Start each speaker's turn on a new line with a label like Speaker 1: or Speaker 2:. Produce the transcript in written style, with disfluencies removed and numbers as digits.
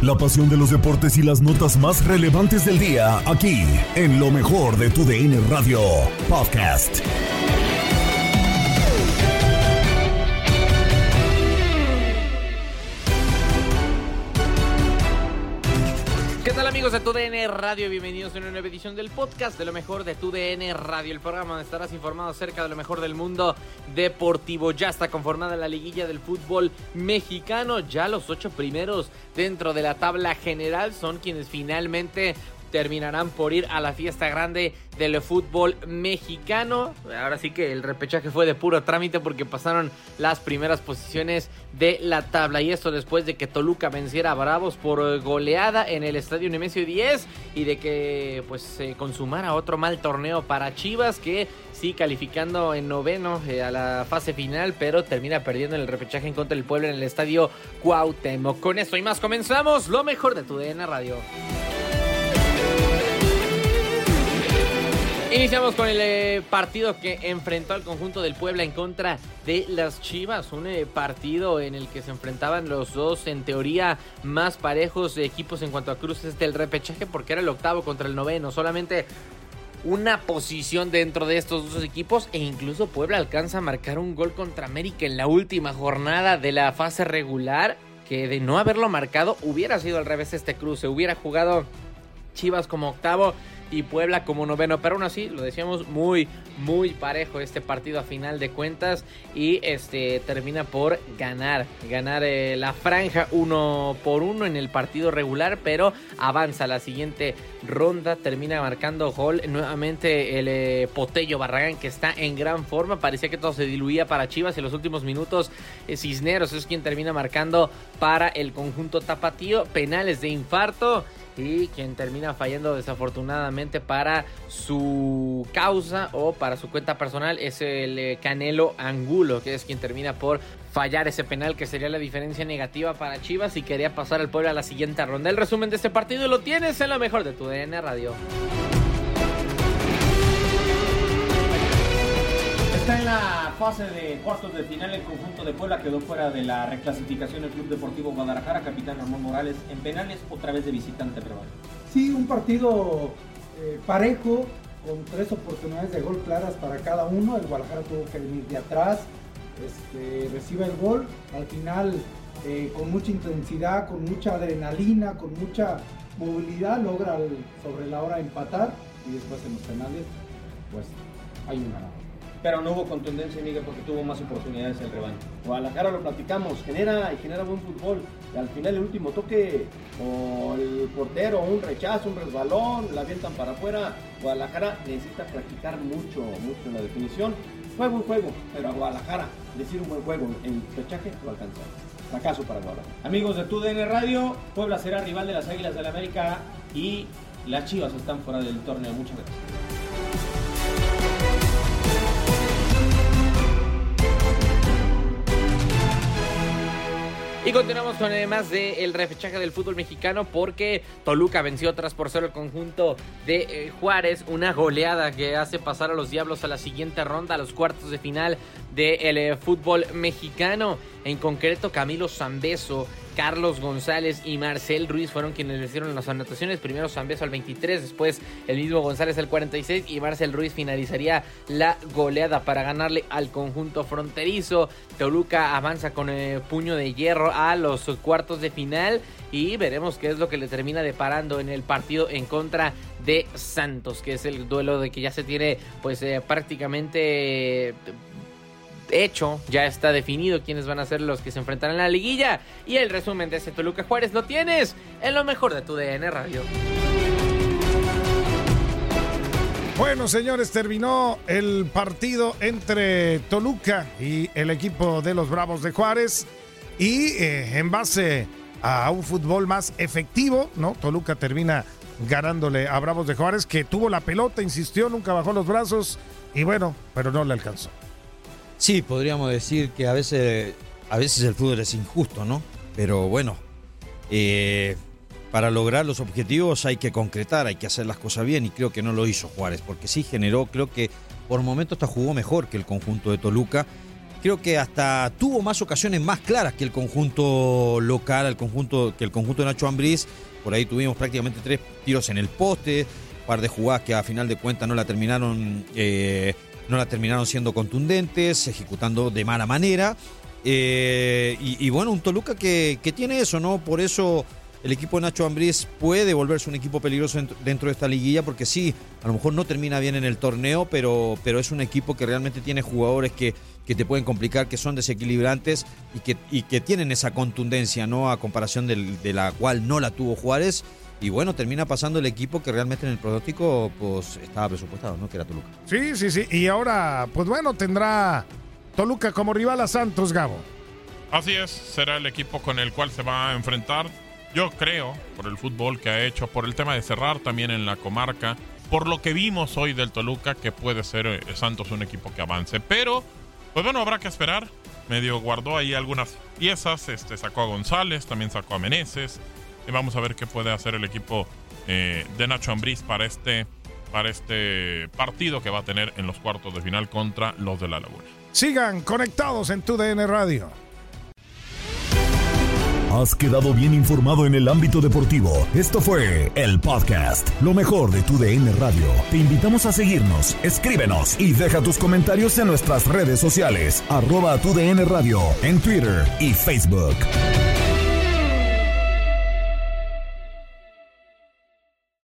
Speaker 1: La pasión de los deportes y las notas más relevantes del día, aquí, en lo mejor de tu DN Radio Podcast.
Speaker 2: ¿Qué tal, amigos de tu DN Radio? Bienvenidos a una nueva edición del podcast de lo mejor de tu DN Radio, el programa donde estarás informado acerca de lo mejor del mundo deportivo. Ya está conformada la liguilla del fútbol mexicano. Ya los 8 primeros dentro de la tabla general son quienes finalmente terminarán por ir a la fiesta grande del fútbol mexicano. Ahora sí que el repechaje fue de puro trámite porque pasaron las primeras posiciones de la tabla, y esto después de que Toluca venciera a Bravos por goleada en el Estadio Nemesio 10 y de que pues se consumara otro mal torneo para Chivas, que sí calificando en noveno a la fase final, pero termina perdiendo en el repechaje en contra del Puebla en el Estadio Cuauhtémoc. Con esto y más comenzamos lo mejor de tu DN Radio. Iniciamos con el partido que enfrentó al conjunto del Puebla en contra de las Chivas. Un partido en el que se enfrentaban los dos, en teoría, más parejos equipos en cuanto a cruces del repechaje, porque era el octavo contra el noveno. Solamente una posición dentro de estos dos equipos, e incluso Puebla alcanza a marcar un gol contra América en la última jornada de la fase regular, que de no haberlo marcado hubiera sido al revés este cruce. Hubiera jugado Chivas como octavo y Puebla como noveno, pero aún así, lo decíamos, muy parejo este partido a final de cuentas, y termina por ganar la franja 1-1 en el partido regular, pero avanza a la siguiente ronda. Termina marcando gol nuevamente el Potello Barragán, que está en gran forma. Parecía que todo se diluía para Chivas, y en los últimos minutos Cisneros es quien termina marcando para el conjunto tapatío. Penales de infarto, y quien termina fallando desafortunadamente para su causa o para su cuenta personal es el Canelo Angulo, que es quien termina por fallar ese penal que sería la diferencia negativa para Chivas y quería pasar al Puebla a la siguiente ronda. El resumen de este partido lo tienes en lo mejor de tu DN Radio.
Speaker 3: Está en la fase de cuartos de final. El conjunto de Puebla quedó fuera de la reclasificación del Club Deportivo Guadalajara. Capitán Ramón Morales en penales, otra vez de visitante, pero
Speaker 4: sí, un partido parejo, con 3 oportunidades de gol claras para cada uno. El Guadalajara tuvo que venir de atrás, recibe el gol, al final con mucha intensidad, con mucha adrenalina, con mucha movilidad, logra sobre la hora empatar, y después en los penales pues hay un ganador.
Speaker 3: Pero no hubo contundencia, Miguel, porque tuvo más oportunidades el rebaño. Guadalajara, lo platicamos, genera buen fútbol. Y al final, el último toque, o el portero, un rechazo, un resbalón, la avientan para afuera. Guadalajara necesita practicar mucho en la definición. Fue buen juego, pero a Guadalajara decir un buen juego en repechaje lo alcanzó. Fracaso para Guadalajara. Amigos de TUDN Radio, Puebla será rival de las Águilas del América y las Chivas están fuera del torneo. Muchas gracias.
Speaker 2: Y continuamos con más del repechaje del fútbol mexicano, porque Toluca venció 3-0 el conjunto de Juárez. Una goleada que hace pasar a los Diablos a la siguiente ronda, a los cuartos de final del fútbol mexicano. En concreto, Camilo Zambeso, Carlos González y Marcel Ruiz fueron quienes le hicieron las anotaciones. Primero Zambeso al 23, después el mismo González al 46, y Marcel Ruiz finalizaría la goleada para ganarle al conjunto fronterizo. Toluca avanza con puño de hierro a los cuartos de final, y veremos qué es lo que le termina deparando en el partido en contra de Santos, que es el duelo de que ya se tiene pues prácticamente hecho. Ya está definido quiénes van a ser los que se enfrentarán en la liguilla, y el resumen de ese Toluca Juárez lo tienes en lo mejor de tu DN Radio.
Speaker 5: Bueno, señores, terminó el partido entre Toluca y el equipo de los Bravos de Juárez, y en base a un fútbol más efectivo, ¿no? Toluca termina ganándole a Bravos de Juárez, que tuvo la pelota, insistió, nunca bajó los brazos, y bueno, pero no le alcanzó.
Speaker 6: Sí, podríamos decir que a veces el fútbol es injusto, ¿no? Pero bueno, para lograr los objetivos hay que concretar, hay que hacer las cosas bien, y creo que no lo hizo Juárez, porque sí generó, creo que por momentos hasta jugó mejor que el conjunto de Toluca, creo que hasta tuvo más ocasiones más claras que el conjunto local, que el conjunto de Nacho Ambriz. Por ahí tuvimos prácticamente 3 tiros en el poste, un par de jugadas que a final de cuentas no la terminaron siendo contundentes, ejecutando de mala manera. Y bueno, un Toluca que tiene eso, ¿no? Por eso el equipo de Nacho Ambriz puede volverse un equipo peligroso dentro de esta liguilla, porque sí, a lo mejor no termina bien en el torneo, pero es un equipo que realmente tiene jugadores que te pueden complicar, que son desequilibrantes y que tienen esa contundencia, ¿no? A comparación de la cual no la tuvo Juárez. Y bueno, termina pasando el equipo que realmente en el pronóstico pues estaba presupuestado, ¿no? Que era Toluca.
Speaker 5: Sí. Y ahora, pues bueno, tendrá Toluca como rival a Santos, Gabo.
Speaker 7: Así es, será el equipo con el cual se va a enfrentar. Yo creo, por el fútbol que ha hecho, por el tema de cerrar también en la comarca, por lo que vimos hoy del Toluca, que puede ser Santos un equipo que avance. Pero, pues bueno, habrá que esperar. Medio guardó ahí algunas piezas, sacó a González, también sacó a Meneses. Y vamos a ver qué puede hacer el equipo de Nacho Ambriz para este partido que va a tener en los cuartos de final contra los de La Laguna.
Speaker 5: Sigan conectados en TUDN Radio.
Speaker 1: Has quedado bien informado en el ámbito deportivo. Esto fue el podcast, lo mejor de TUDN Radio. Te invitamos a seguirnos, escríbenos y deja tus comentarios en nuestras redes sociales, @TUDN Radio, en Twitter y Facebook.